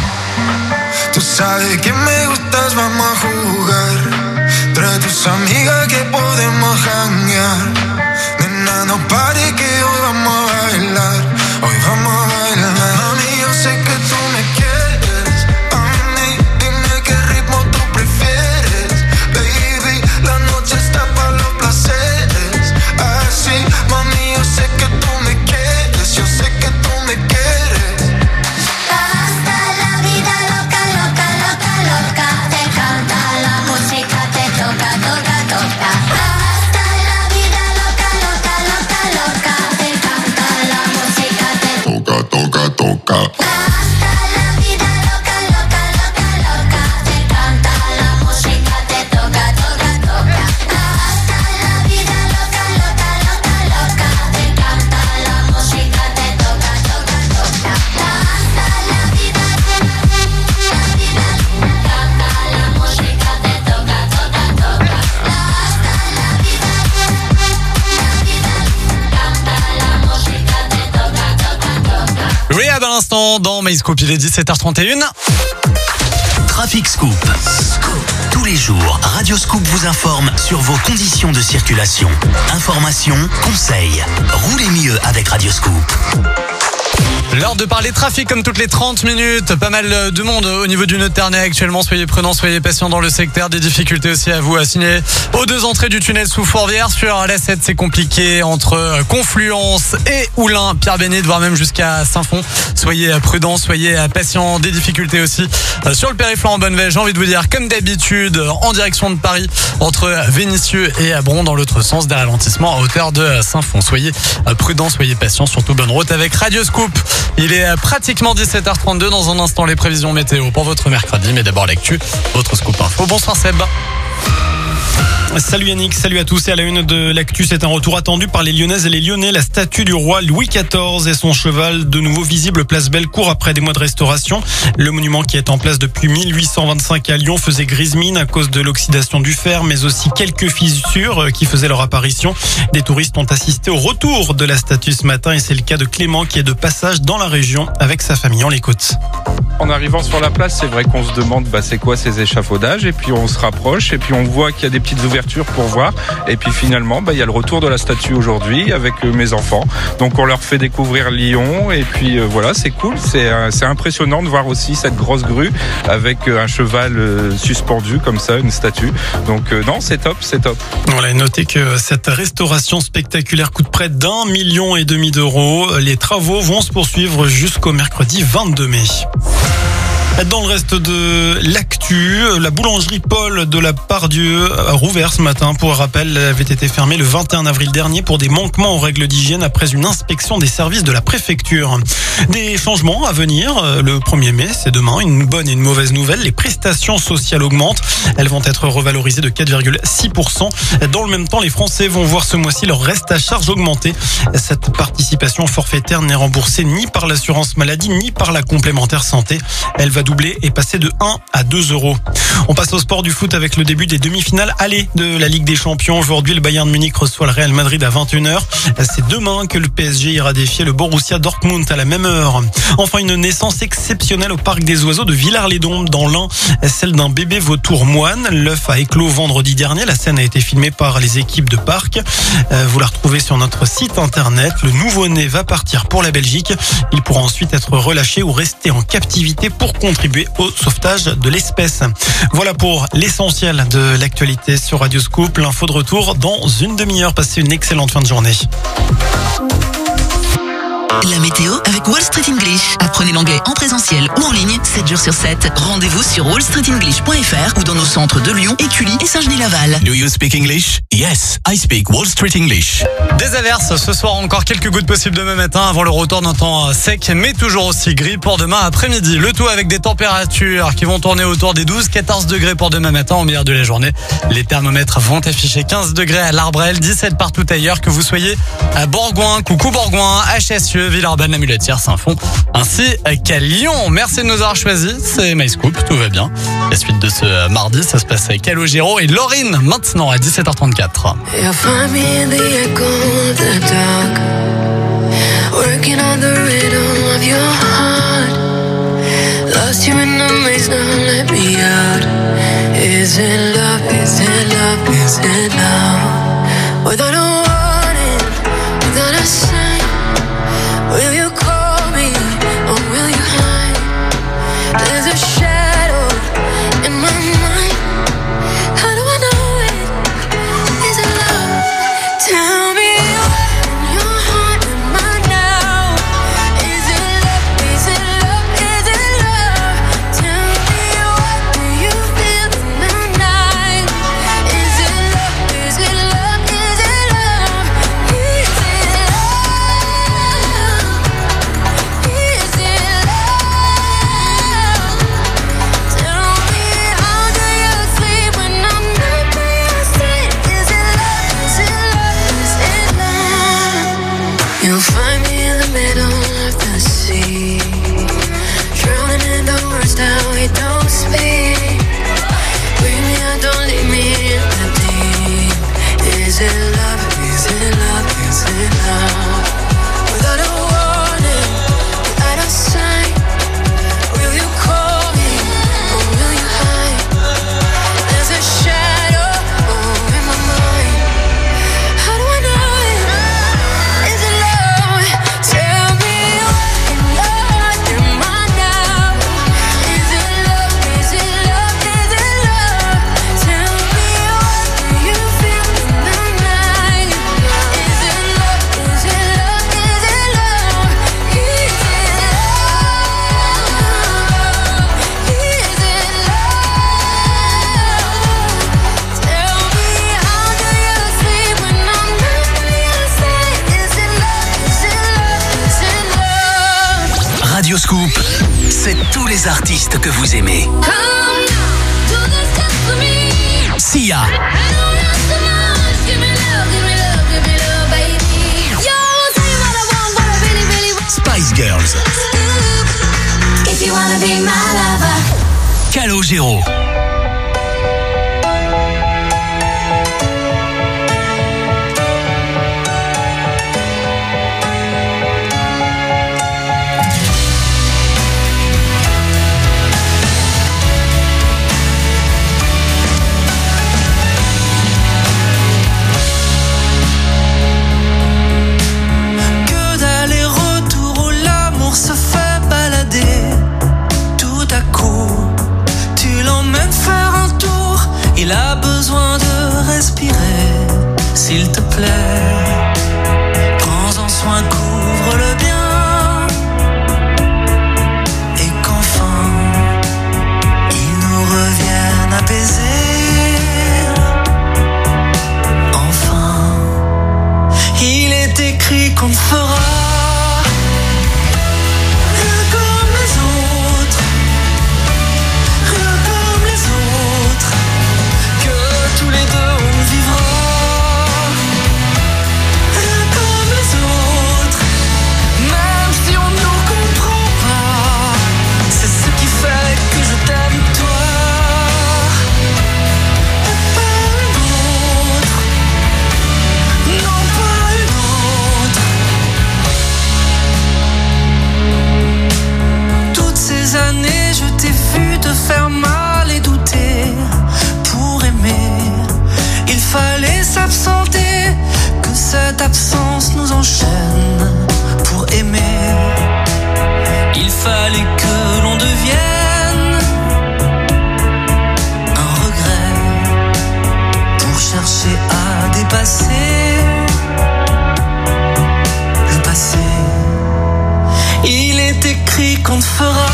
Speaker 5: Tú sabes que me gustas, vamos a jugar. Trae tus amigas que podemos janguear. Nena, no pare que hoy vamos a bailar. Hoy vamos a bailar. Mami, yo sé que tú me quieres. A mí, dime qué ritmo tú prefieres. Baby, la noche está para los placeres. Así, mami, yo sé que tú me quieres. Yo sé que tú me quieres.
Speaker 26: Hasta la vida loca, loca, loca, loca, te canta la música, te toca, toca, toca. Hasta la vida loca, loca, loca, loca, te canta la música, te
Speaker 3: toca, toca, toca.
Speaker 26: Hasta la vida loca, loca, loca, loca, te canta la música, te toca, toca, toca. Hasta la vida loca, loca, loca, loca, te canta la música, te toca, toca, toca. Hasta la vida, la vida, canta la música, te toca, toca, toca. Hasta la vida, la vida, canta la música, te toca, toca, toca.
Speaker 6: Rehab à l'instant dans My Scoop, il est dix-sept heures trente et une.
Speaker 7: Trafic Scoop. Tous les jours, Radio Scoop vous informe sur vos conditions de circulation. Informations, conseils. Roulez mieux avec Radio Scoop.
Speaker 6: L'heure de parler trafic comme toutes les trente minutes. Pas mal de monde au niveau du nœud de Ternay actuellement. Soyez prudents, soyez patients dans le secteur. Des difficultés aussi à vous à signaler aux deux entrées du tunnel sous Fourvière. Sur l'A sept, c'est compliqué entre Confluence et Oulin, Pierre-Bénite, voire même jusqu'à Saint-Fond. Soyez prudents, soyez patients. Des difficultés aussi sur le périphérie en Bonneveille. J'ai envie de vous dire, comme d'habitude, en direction de Paris, entre Vénissieux et Bron, dans l'autre sens, des ralentissements à hauteur de Saint-Fond. Soyez prudents, soyez patients. Surtout bonne route avec Radio Scoop. Il est pratiquement dix-sept heures trente-deux. Dans un instant, les prévisions météo pour votre mercredi. Mais d'abord, l'actu, votre Scoop Info. Bonsoir Seb.
Speaker 9: Salut Yannick, salut à tous. Et à la une de l'actu, c'est un retour attendu par les Lyonnaises et les Lyonnais. La statue du roi Louis quatorze et son cheval, de nouveau visible place Bellecour après des mois de restauration. Le monument, qui est en place depuis mille huit cent vingt-cinq à Lyon, faisait grise mine à cause de l'oxydation du fer, mais aussi quelques fissures qui faisaient leur apparition. Des touristes ont assisté au retour de la statue ce matin et c'est le cas de Clément qui est de passage dans la région avec sa famille. On l'écoute.
Speaker 10: En arrivant sur la place, c'est vrai qu'on se demande bah, c'est quoi ces échafaudages, et puis on se rapproche et puis on voit qu'il y a des petites ouvertures pour voir, et puis finalement bah, il y a le retour de la statue aujourd'hui avec euh, mes enfants, donc on leur fait découvrir Lyon, et puis euh, voilà, c'est cool, c'est, euh, c'est impressionnant de voir aussi cette grosse grue avec euh, un cheval euh, suspendu comme ça, une statue, donc euh, non, c'est top, c'est top.
Speaker 9: Voilà, notez que cette restauration spectaculaire coûte près d'un million et demi d'euros. Les travaux vont se poursuivre jusqu'au mercredi vingt-deux mai. Dans le reste de l'actu, la boulangerie Paul de la Pardieu a rouvert ce matin. Pour rappel, elle avait été fermée le vingt et un avril dernier pour des manquements aux règles d'hygiène après une inspection des services de la préfecture. Des changements à venir. Le premier mai, c'est demain. Une bonne et une mauvaise nouvelle. Les prestations sociales augmentent. Elles vont être revalorisées de quatre virgule six pour cent. Dans le même temps, les Français vont voir ce mois-ci leur reste à charge augmenter. Cette participation forfaitaire n'est remboursée ni par l'assurance maladie ni par la complémentaire santé. Elle va doubler et passer de un à deux euros. On passe au sport du foot avec le début des demi-finales aller de la Ligue des Champions. Aujourd'hui, le Bayern de Munich reçoit le Real Madrid à vingt et une heures. C'est demain que le P S G ira défier le Borussia Dortmund à la même heure. Enfin, une naissance exceptionnelle au Parc des Oiseaux de Villars-les-Dombes dans l'Ain, celle d'un bébé vautour moine. L'œuf a éclos vendredi dernier. La scène a été filmée par les équipes de parc. Vous la retrouvez sur notre site internet. Le nouveau-né va partir pour la Belgique. Il pourra ensuite être relâché ou rester en captivité pour contribuer au sauvetage de l'espèce. Voilà pour l'essentiel de l'actualité sur Radio Scoop. L'info de retour dans une demi-heure. Passez une excellente fin de journée.
Speaker 8: La météo avec Wall Street English. Apprenez l'anglais en présentiel ou en ligne, sept jours sur sept. Rendez-vous sur wall street english point f r ou dans nos centres de Lyon, Écully et Saint-Genis-Laval.
Speaker 7: Do you speak English? Yes, I speak Wall Street English.
Speaker 6: Des averses ce soir, encore quelques gouttes possibles demain matin avant le retour d'un temps sec, mais toujours aussi gris pour demain après-midi. Le tout avec des températures qui vont tourner autour des douze à quatorze degrés pour demain matin au milieu de la journée. Les thermomètres vont afficher quinze degrés à l'Arbrel, dix-sept partout ailleurs, que vous soyez à Bourgoin, coucou Bourgoin, H S E, Villeurbanne, la Muletière, Saint-Fond, ainsi qu'à Lyon. Merci de nous avoir choisis, c'est MyScoop, tout va bien. La suite de ce mardi, ça se passe avec Calogero et Laurine, maintenant à dix-sept heures trente-quatre.
Speaker 1: You'll find me in the echo of the dark, working on the rhythm of your heart. Lost you in the maze, now let me out. Is it love, is it love, is it love? Without a warning, without a sign, will you call me or will you hide? There's a shadow in my mind. How do I know it? Is it love? Tell me what in your heart am I now? Is it love? Is it love? Is it love? Tell me what do you feel in the night? Is it love? Is it love? Is it love? Is it love? Is it love? Tell me how do you sleep when I'm not by your side? Is it love? Is it love? Is it love? You'll find me in the middle of the sea, drowning in the words that we don't speak. Bring me out, don't leave me in the deep. Is it love? Is it love? Is it love? Without a warning, without a sign, will you call me or will you hide? There's a shadow oh, in my mind. How do I know it? Is it love? Tell me what in your heart am I now? Is it love? Is it love? Is it love? Tell me what do you feel in the night? Is it love? Is it love? Is it love? Is it love? Is it love? Tell me how do you sleep when I'm not by your side? Is it love? Is it love? Is it love?
Speaker 7: Radio Scoop, c'est tous les artistes que vous aimez.
Speaker 1: Come do this just for me.
Speaker 7: Sia,
Speaker 1: I don't ask so much. Give me love, give me love, give me love, baby. Yo, tell me what I want, what I really, really want.
Speaker 7: Spice Girls,
Speaker 1: If you wanna be my lover.
Speaker 7: Calogero,
Speaker 5: Que d'aller-retour où l'amour se fait balader. Tout à coup, tu l'emmènes est écrit qu'on ne fera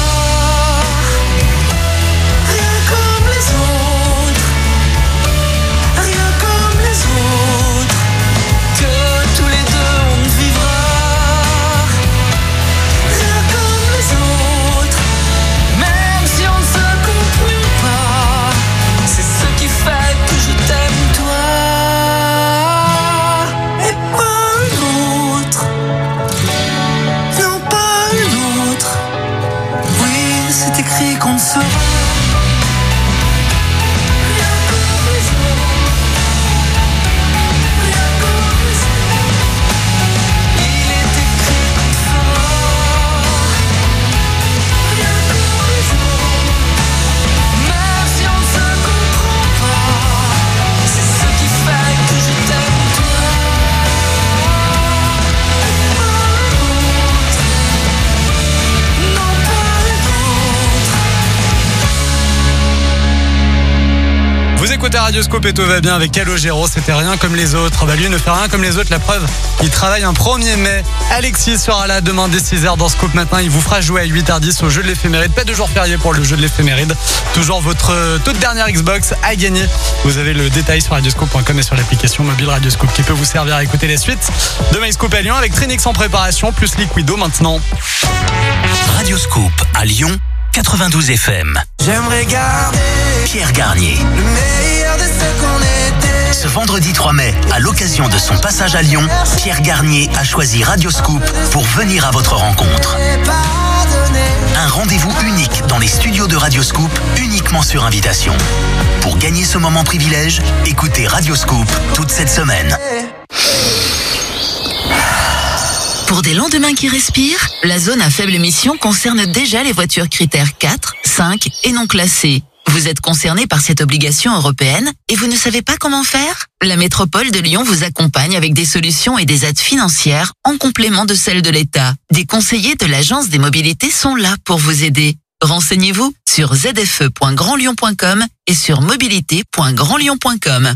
Speaker 5: rien comme les autres, rien comme les autres, que tous les deux on ne vivra rien comme les autres, même si on ne se comprend pas, c'est ce qui fait que je t'aime toi et pas une autre, non pas une autre, oui c'est écrit qu'on ne sera rien comme les autres, rien comme les autres, il est écrit qu'on ne fera rien comme les autres, même si on ne se comprend pas, c'est ce qui fait que je t'aime toi et pas une autre, non pas une autre.
Speaker 6: Vous écoutez Radioscope et tout va bien avec Calogero, c'était rien comme les autres. Bah lui ne fait rien comme les autres, la preuve, il travaille un premier mai. Alexis sera là demain dès six heures dans Scoop Matin, il vous fera jouer à huit heures dix au jeu de l'éphéméride. Pas de jour férié pour le jeu de l'éphéméride. Toujours votre euh, toute dernière Xbox à gagner. Vous avez le détail sur radioscope point com et sur l'application mobile Radioscope qui peut vous servir à écouter les suites de MyScoop à Lyon avec Trinix en préparation, plus Liquido maintenant.
Speaker 7: Radioscoop à Lyon, quatre-vingt-douze F M.
Speaker 5: J'aimerais garder
Speaker 7: Pierre Garnier.
Speaker 5: le meilleur de ce qu'on était.
Speaker 7: Ce vendredi trois mai, à l'occasion de son passage à Lyon, Pierre Garnier a choisi Radioscoop pour venir à votre rencontre. Un rendez-vous unique dans les studios de Radioscoop, uniquement sur invitation. Pour gagner ce moment privilège, écoutez Radioscoop toute cette semaine.
Speaker 8: Pour des lendemains qui respirent, la zone à faible émission concerne déjà les voitures critères quatre, cinq et non classées. Vous êtes concerné par cette obligation européenne et vous ne savez pas comment faire ? La métropole de Lyon vous accompagne avec des solutions et des aides financières en complément de celles de l'État. Des conseillers de l'Agence des mobilités sont là pour vous aider. Renseignez-vous sur z f e point grand lyon point com et sur mobilité point grand lyon point com.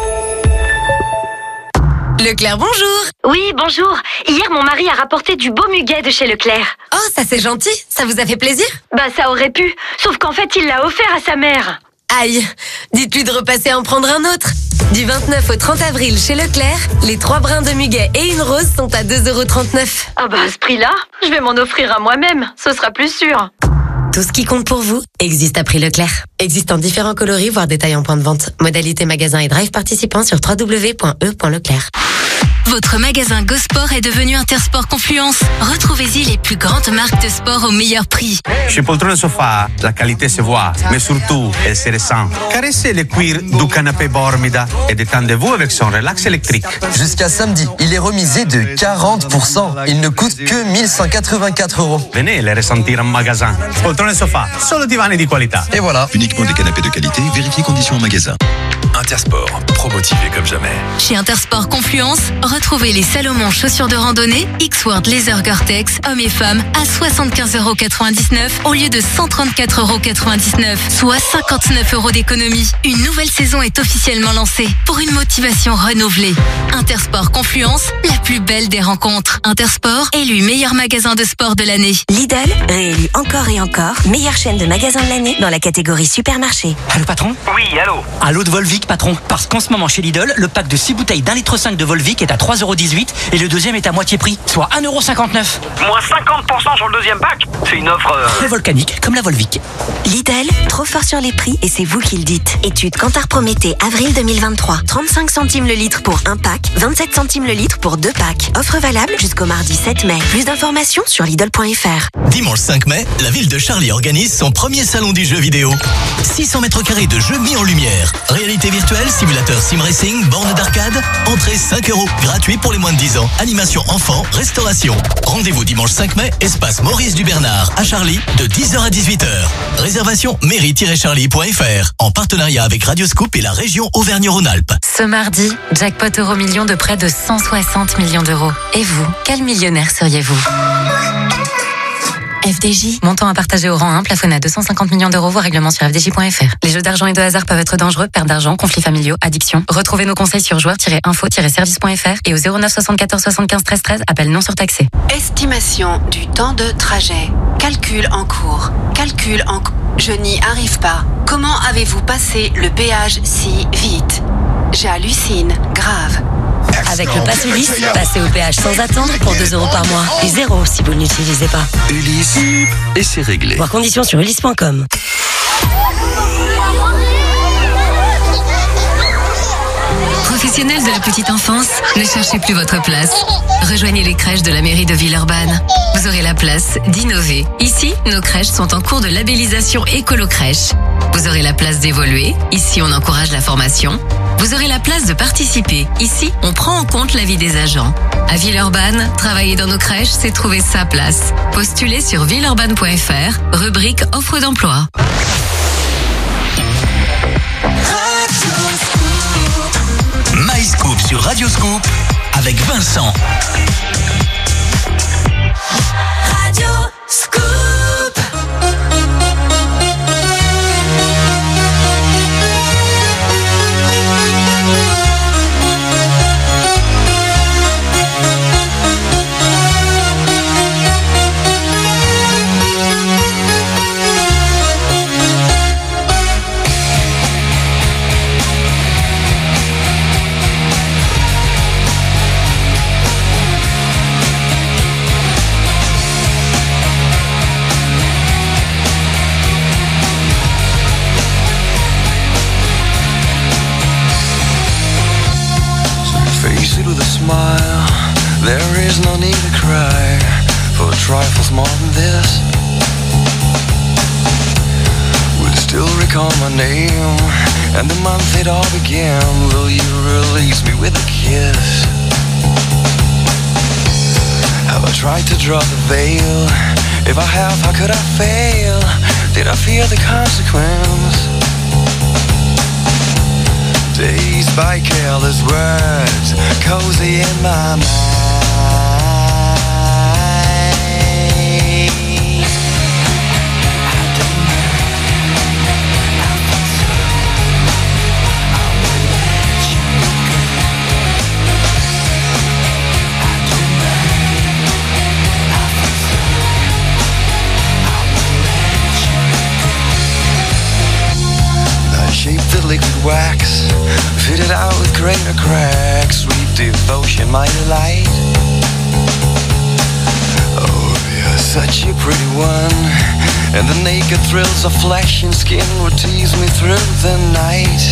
Speaker 11: Leclerc, bonjour.
Speaker 12: Oui, bonjour. Hier, mon mari a rapporté du beau muguet de chez Leclerc.
Speaker 11: Oh, ça c'est gentil. Ça vous a fait plaisir?
Speaker 12: Bah, ça aurait pu. Sauf qu'en fait, il l'a offert à sa mère.
Speaker 11: Aïe, dites-lui de repasser en prendre un autre. Du vingt-neuf au trente avril chez Leclerc, les trois brins de muguet et une rose sont à deux euros trente-neuf.
Speaker 12: Ah bah, à ce prix-là, je vais m'en offrir à moi-même. Ce sera plus sûr.
Speaker 11: Tout ce qui compte pour vous existe à prix Leclerc. Existe en différents coloris, voire détails en point de vente. Modalité magasin et drive participants sur w w w point e point leclerc.
Speaker 13: Votre magasin Go Sport est devenu Intersport Confluence. Retrouvez-y les plus grandes marques de sport au meilleur prix.
Speaker 14: Chez Poltrone Sofa, la qualité se voit, mais surtout, elle se ressent. Caressez le cuir du canapé Bormida et détendez-vous avec son relax électrique.
Speaker 15: Jusqu'à samedi, il est remisé de quarante pour cent. Il ne coûte que mille cent quatre-vingt-quatre euros.
Speaker 14: Venez le ressentir en magasin. Poltrone Sofa, solo divani di qualità.
Speaker 15: Et voilà.
Speaker 20: Uniquement des canapés de qualité, vérifiez conditions en magasin. Intersport, promotivé comme jamais.
Speaker 13: Chez Intersport Confluence, retrouvez les Salomon chaussures de randonnée, X-Word Laser Gore-Tex, hommes et femmes, à soixante-quinze euros quatre-vingt-dix-neuf au lieu de cent trente-quatre euros quatre-vingt-dix-neuf, soit cinquante-neuf euros d'économie. Une nouvelle saison est officiellement lancée pour une motivation renouvelée. Intersport Confluence, la plus belle des rencontres. Intersport, élu meilleur magasin de sport de l'année.
Speaker 27: Lidl, réélu encore et encore, meilleure chaîne de magasins de l'année dans la catégorie supermarché.
Speaker 28: Allô patron?
Speaker 14: Oui, allô.
Speaker 28: Allô de Volvic patron, parce qu'en ce moment chez Lidl, le pack de six bouteilles d'un litre cinq de Volvic est à trois euros dix-huit et le deuxième est à moitié prix, soit un euro cinquante-neuf.
Speaker 14: Moins cinquante pour cent sur le deuxième pack. C'est une offre... Euh...
Speaker 28: Très volcanique, comme la Volvic.
Speaker 27: Lidl, trop fort sur les prix et c'est vous qui le dites. Étude Kantar Prométhée, avril deux mille vingt-trois. trente-cinq centimes le litre pour un pack, vingt-sept centimes le litre pour deux packs. Offre valable jusqu'au mardi sept mai. Plus d'informations sur Lidl point f r.
Speaker 7: Dimanche cinq mai, la ville de Charlie organise son premier salon du jeu vidéo. six cents mètres carrés de jeux mis en lumière. Réalité virtuelle, simulateur sim racing, borne d'arcade. Entrée cinq euros. Gratuit pour les moins de dix ans. Animation enfant, restauration. Rendez-vous dimanche cinq mai, espace Maurice du Bernard à Charlie, de dix heures à dix-huit heures. Réservation mairie tiret charlie point f r. En partenariat avec Radioscoop et la région Auvergne-Rhône-Alpes.
Speaker 29: Ce mardi, jackpot euro million de près de cent soixante millions d'euros. Et vous, quel millionnaire seriez-vous ? F D J, montant à partager au rang un, plafonné à deux cent cinquante millions d'euros, voire règlement sur f d j point f r. Les jeux d'argent et de hasard peuvent être dangereux, perte d'argent, conflits familiaux, addiction. Retrouvez nos conseils sur joueurs tiret info tiret service point f r et au zéro neuf soixante-quatorze soixante-quinze treize treize, appel non surtaxé.
Speaker 30: Estimation du temps de trajet.
Speaker 27: Calcul en cours. Calcul en cours. Je n'y arrive pas. Comment avez-vous passé le péage si vite? J'hallucine. Grave.
Speaker 16: Avec le pass Ulysse, passez au péage sans attendre pour deux euros par mois et zéro si vous ne l'utilisez pas.
Speaker 20: Ulysse, et c'est réglé.
Speaker 16: Voir conditions sur ulysse point com.
Speaker 13: Professionnels de la petite enfance, ne cherchez plus votre place. Rejoignez les crèches de la mairie de Villeurbanne. Vous aurez la place d'innover. Ici, nos crèches sont en cours de labellisation écolo-crèche. Vous aurez la place d'évoluer. Ici, on encourage la formation. Vous aurez la place de participer. Ici, on prend en compte l'avis des agents. À Villeurbanne, travailler dans nos crèches, c'est trouver sa place. Postulez sur villeurbanne point f r, rubrique offre d'emploi.
Speaker 7: MyScoop sur Radio Scoop avec Vincent.
Speaker 1: Radio Scoop.
Speaker 5: There is no need to cry for trifles more than this. Will still recall my name and the month it all began. Will you release me with a kiss? Have I tried to draw the veil? If I have, how could I fail? Did I fear the consequence? Dazed by careless words, cozy in my mind. Liquid wax, fitted out with greater cracks. Sweet devotion, my delight. Oh, you're such a pretty one, and the naked thrills of flesh and skin would tease me through the night.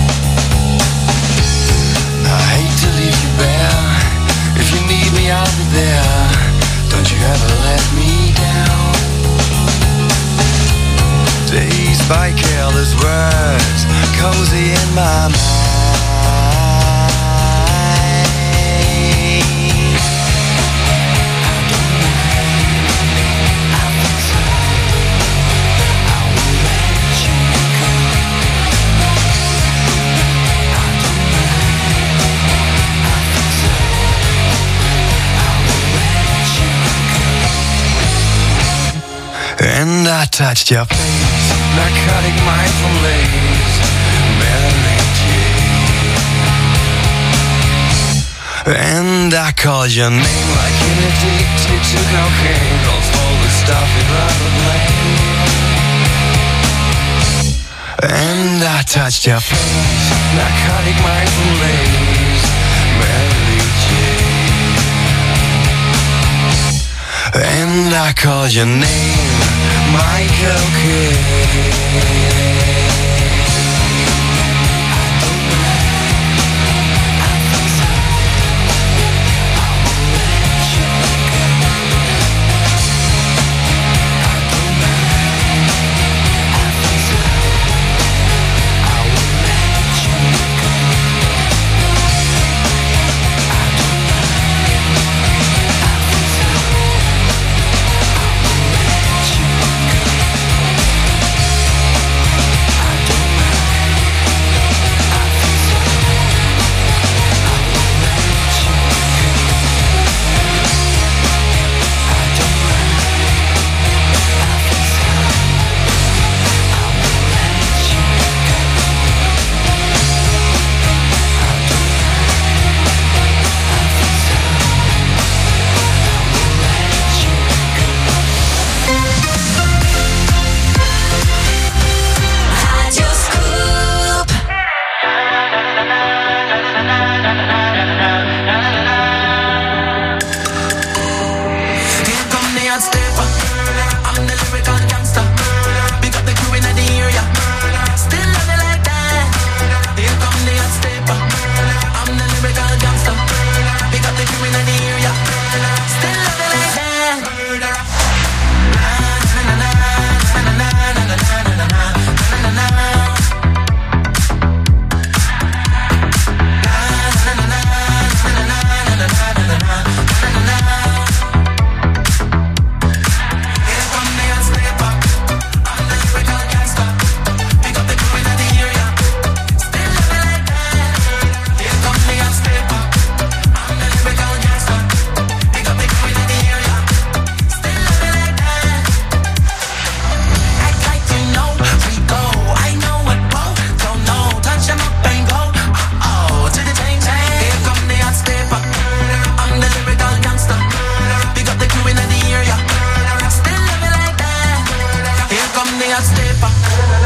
Speaker 5: I hate to leave you bare. If you need me, I'll be there. Don't you ever let me down. Dazed by careless words, cozy in my mind. And I touched your face, narcotic mindful lace, Mary Jane. And I called your name like an addicted to cocaine, calls all the stuff you'd rather blame. And I touched your face, narcotic mindful lace, Mary Jane. And I called your name, my cocaine. and step up.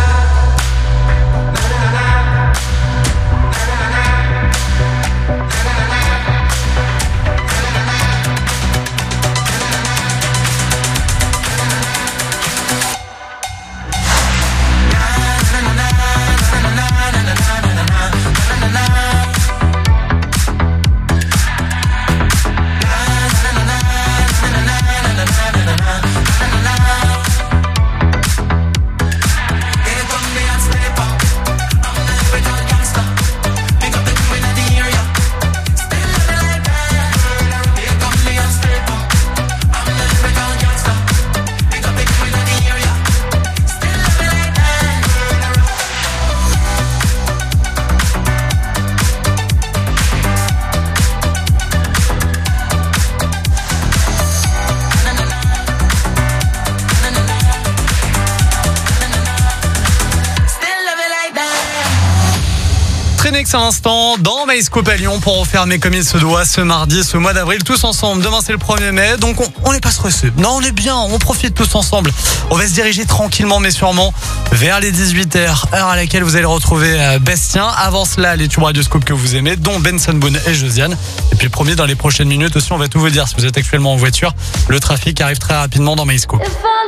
Speaker 6: Trinix à l'instant dans MyScoop à Lyon pour refermer comme il se doit ce mardi, ce mois d'avril, tous ensemble. Demain c'est le premier mai, donc on, on n'est pas stressé. Non, on est bien, on profite tous ensemble. On va se diriger tranquillement mais sûrement vers les dix-huit heures, heure à laquelle vous allez retrouver Bastien. Avant cela, les tubes Radioscope que vous aimez, dont Benson Boone et Josiane. Et puis promis, dans les prochaines minutes aussi, on va tout vous dire. Si vous êtes actuellement en voiture, le trafic arrive très rapidement dans MyScoop.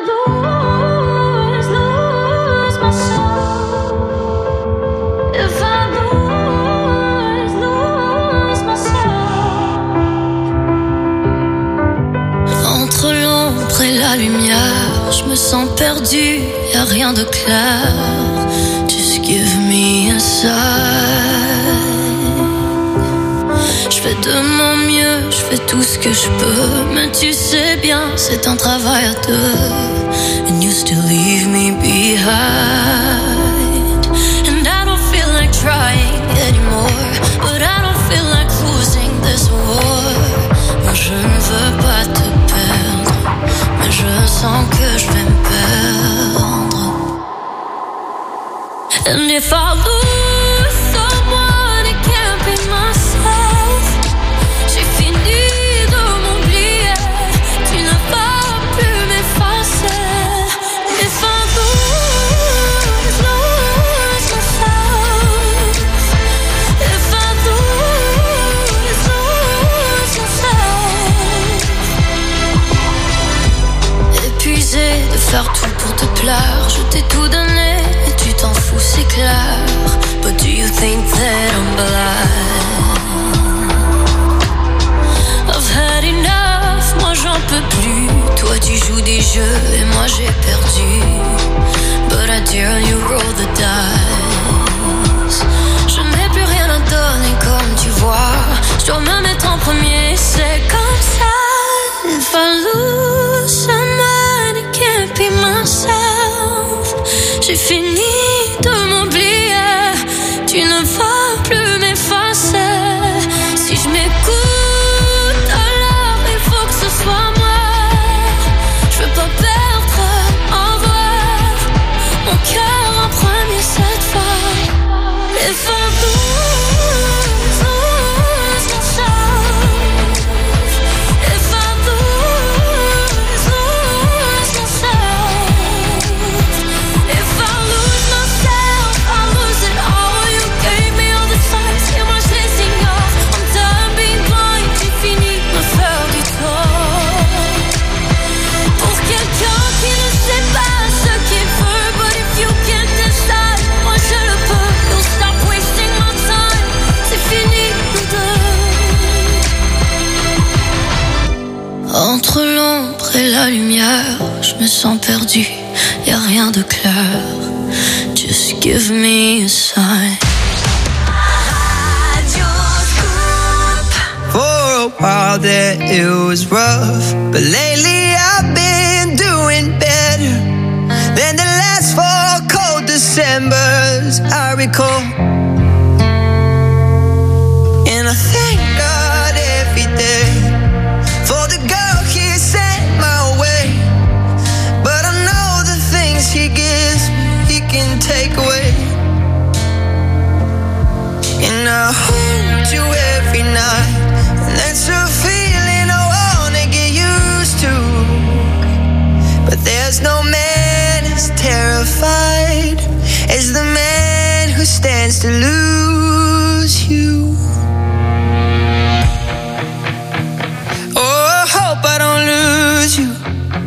Speaker 1: Entre l'ombre et la lumière, je me sens perdu, y a rien de clair. Just give me a sign. Je fais de mon mieux, je fais tout ce que je peux, mais tu sais bien, c'est un travail à deux. And you still leave me behind. And I don't feel like trying anymore, but I don't feel like losing this war. Moi je ne veux pas te perdre, mais je sens que je vais me perdre. And if I lose someone, it can't be myself. J'ai fini de m'oublier, tu ne vas plus m'effacer. If I lose, lose myself. If I lose, lose myself. Épuisé de faire tout pour te plaire, je t'ai tout donné et tu t'en fous, c'est clair. But do you think that I'm blind? I've had enough, moi j'en peux plus. Toi tu joues des jeux et moi j'ai perdu. But I dare you roll the dice. Je n'ai plus rien à donner comme tu vois. Je dois me mettre en premier, c'est comme ça. If I lose someone, it can't be myself. J'ai fini de m'oublier, tu ne vas plus m'effacer. Si je m'écoute, alors il faut que ce soit moi. Je veux pas perdre en vrai mon cœur en premier cette fois. If I lose, lose myself. If I lose, lose myself. If I lose myself, I lose it all. You gave me all the signs, et moi je les ignore. I'm done being blind, j'ai fini de me faire du tort. Pour quelqu'un qui ne sait pas ce qu'il veut, but if you can't decide, moi je le peux. You'll stop wasting my time, c'est fini nous deux. Entre l'ombre et la lumière, je me sens perdu, y a rien de clair. Just give me a sign.
Speaker 5: For a while there it was rough, but lately I've been doing better than the last four cold Decembers I recall. And I thank God every day for the girl He sent my way. But I know the things He gives me, He can take away. And I hold you every night, and that's a feeling I wanna get used to. But there's no man as terrified as the man who stands to lose you. Oh, I hope I don't lose you.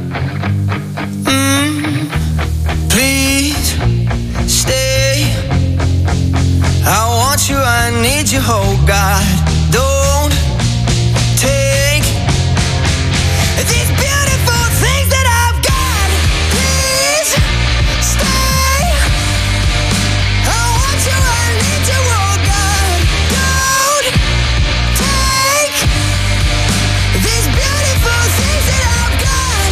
Speaker 5: Mm, please stay. I want you, I need you, oh God. Don't take these beautiful things that I've got. Please stay. I want you, I need you, oh God. Don't take these beautiful things that I've got.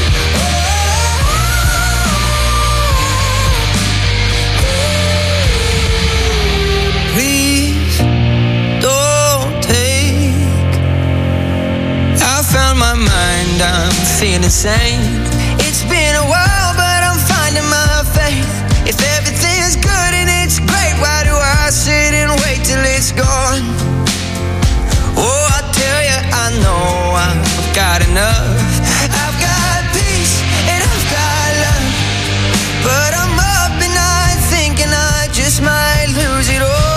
Speaker 5: Please don't take. I found my mind, I'm feeling sane. It's been a while, but I'm finding my faith. If everything is good and it's great, why do I sit and wait till it's gone? Oh, I tell you, I know I've got enough. I've got peace and I've got love, but I'm up at night thinking I just might lose it all.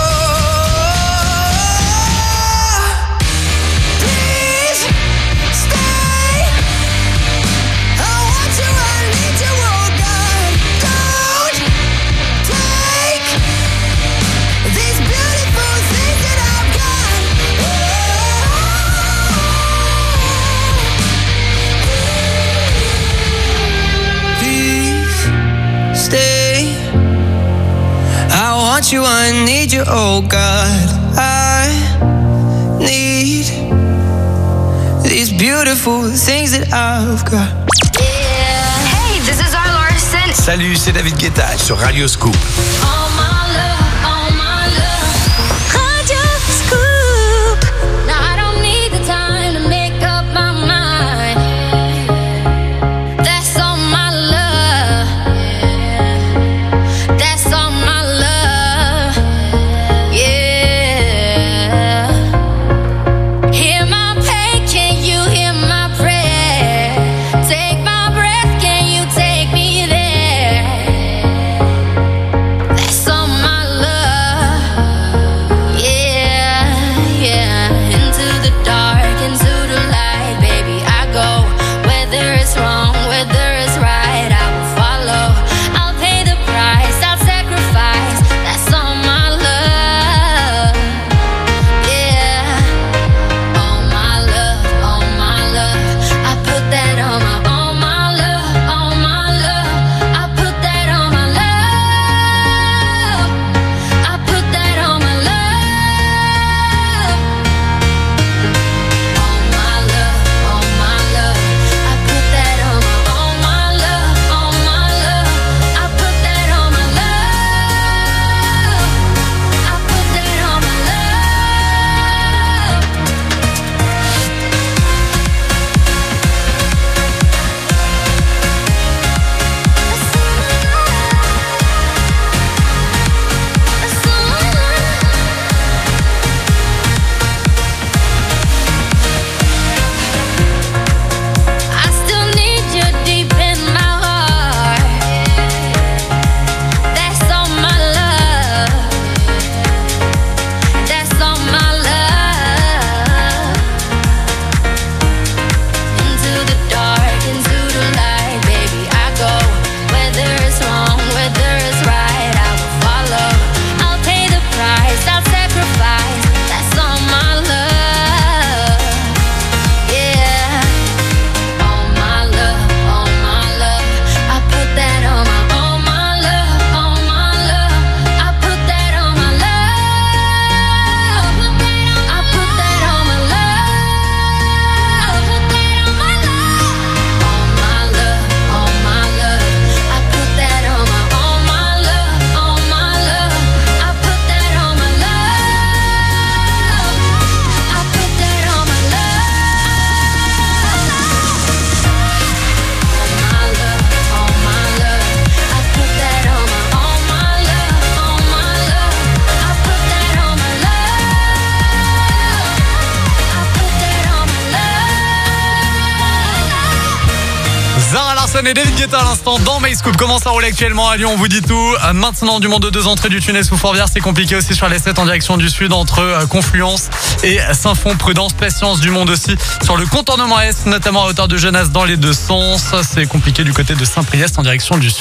Speaker 5: Please stay. I want you, I need you, oh God. Don't take these beautiful things that I've got. Please stay. I want you, I need you, oh God. I need these beautiful things that I've got.
Speaker 12: Hey, this is R. Larson.
Speaker 20: Salut, c'est David Guetta sur Radio Scoop.
Speaker 26: All my love, all my love. Radio Scoop. Now I don't need the time to make up my mind. That's all my love. That's all my love. Yeah. Hear my pain, can you hear my prayer? Take my breath, can you take me there? That's all
Speaker 6: Akhenaton et David Guetta à l'instant dans MyScoop. Comment ça roule actuellement à Lyon, on vous dit tout. Euh, Maintenant, du monde de deux entrées du tunnel sous Fourvière, c'est compliqué aussi sur la sept en direction du sud entre euh, Confluence et Saint-Fond. Prudence, patience du monde aussi sur le contournement Est, notamment à hauteur de Genasse dans les deux sens. C'est compliqué du côté de Saint-Priest en direction du sud.